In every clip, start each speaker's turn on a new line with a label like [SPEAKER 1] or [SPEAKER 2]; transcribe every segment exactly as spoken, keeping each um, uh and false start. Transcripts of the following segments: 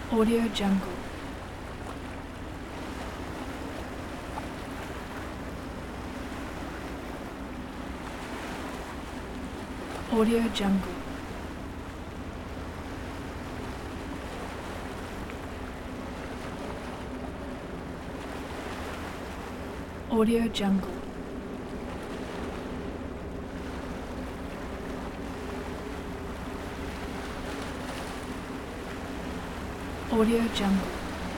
[SPEAKER 1] Audio Jungle. Audio Jungle. Audio Jungle. Audio Jungle.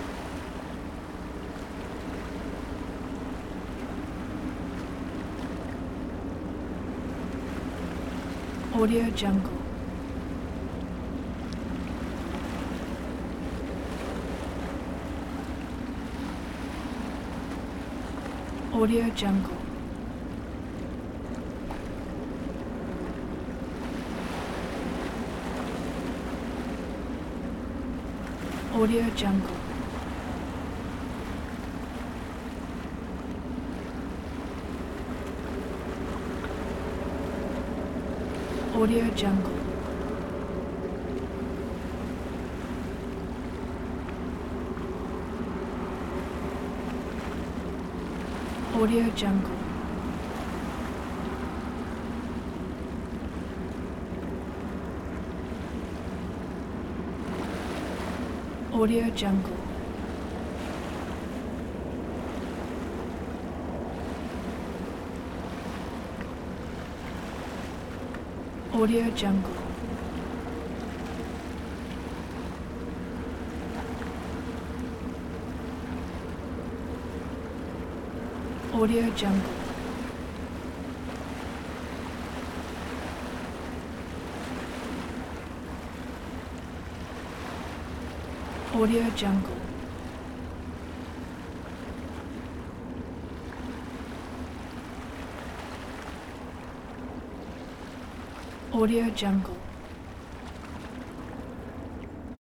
[SPEAKER 1] Audio Jungle. Audio Jungle. Audio Jungle. Audio Jungle. Audio Jungle. Audio Jungle. Audio Jungle. Audio Jungle. Audio Jungle. Audio Jungle.